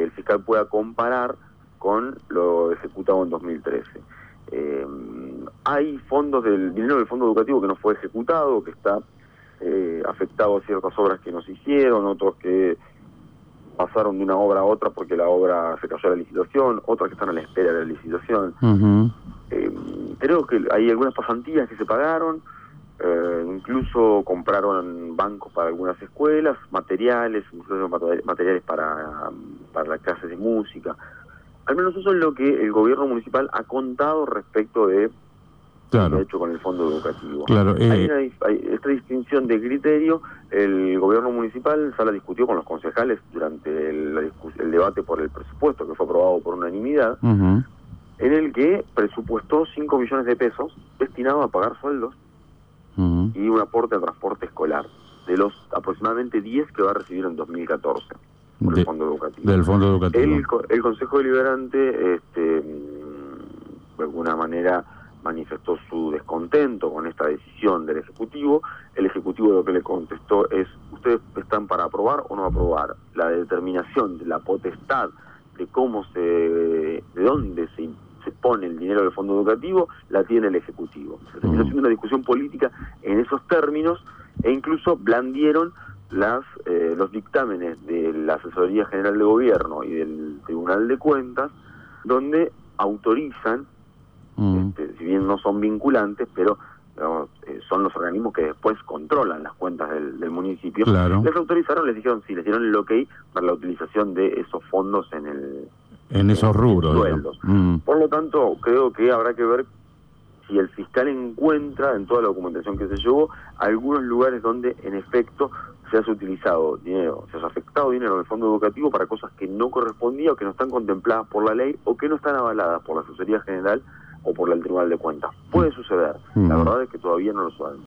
el fiscal pueda comparar con lo ejecutado en 2013. Hay fondos dinero del fondo educativo que no fue ejecutado, que está afectado a ciertas obras que no se hicieron, otros que pasaron de una obra a otra porque la obra se cayó a la licitación, otras que están a la espera de la licitación. Creo que hay algunas pasantías que se pagaron, incluso compraron bancos para algunas escuelas, materiales, incluso materiales para las clases de música. Al menos eso es lo que el gobierno municipal ha contado respecto de lo hecho con el fondo educativo. Hay esta distinción de criterio. El gobierno municipal la discutió con los concejales durante el debate por el presupuesto, que fue aprobado por unanimidad, en el que presupuestó 5 millones de pesos destinados a pagar sueldos y un aporte a transporte escolar, de los aproximadamente 10 que va a recibir en 2014 por el fondo educativo. Del fondo educativo. El Consejo Deliberante, de alguna manera, manifestó su descontento con esta decisión del Ejecutivo. El Ejecutivo lo que le contestó es: ustedes están para aprobar o no aprobar. La determinación de la potestad de de dónde se pone el dinero del fondo educativo la tiene el Ejecutivo. Se terminó haciendo una discusión política en esos términos, e incluso blandieron los dictámenes de la Asesoría General de Gobierno y del Tribunal de Cuentas, donde autorizan, si bien no son vinculantes, pero son los organismos que después controlan las cuentas del municipio. Les autorizaron, les dijeron, sí, les dieron el ok para la utilización de esos fondos en esos rubros, sueldos. Por lo tanto, creo que habrá que ver si el fiscal encuentra en toda la documentación que se llevó algunos lugares donde en efecto se haya utilizado dinero, se haya afectado dinero del fondo educativo para cosas que no correspondía o que no están contempladas por la ley o que no están avaladas por la Asesoría General o por el Tribunal de Cuentas. Puede suceder, la verdad es que todavía no lo saben.